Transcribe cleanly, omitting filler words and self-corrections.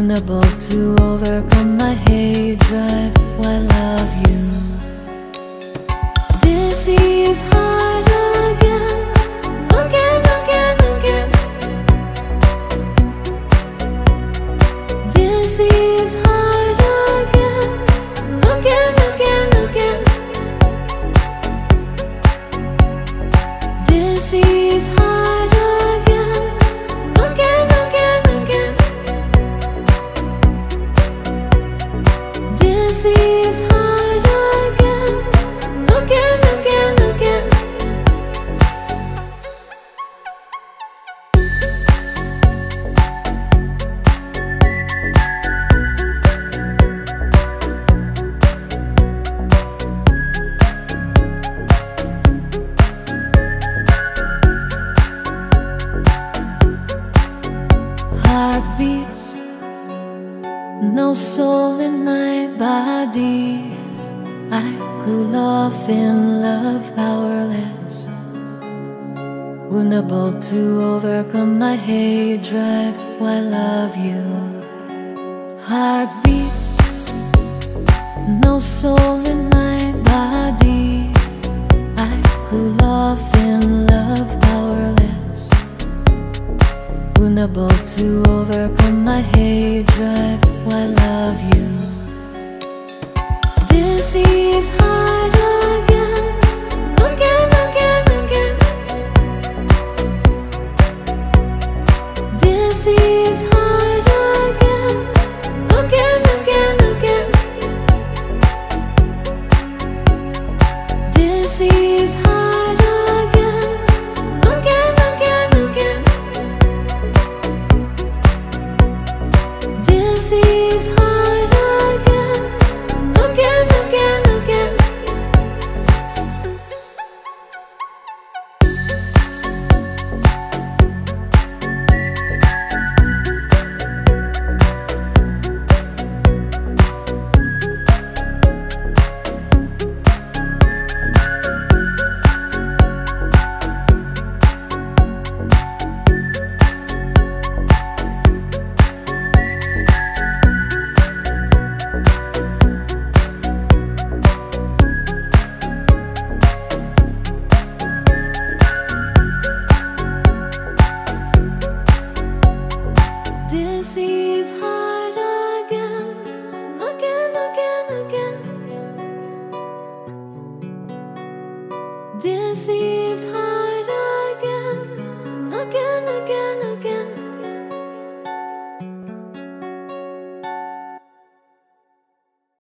unable to overcome my hatred. Why love you? Deceived heart again, again, again, again. Deceived heart again, again, again, again. Deceived heart again, again, again, again. Deceived heart again, again, again, again. Heartbeats, no soul in my body. I cool off in love, powerless, unable to overcome my hatred. Why love you? Heartbeats, no soul in my body. I cool off in love, powerless, unable to overcome my hatred. Why love you? Deceived heart again, again, again, again. Deceived heart again, again, again, again. Deceived heart again, again, again, again. Deceived heart again, again, again, again. Deceived heart again, again, again, again. Deceived heart.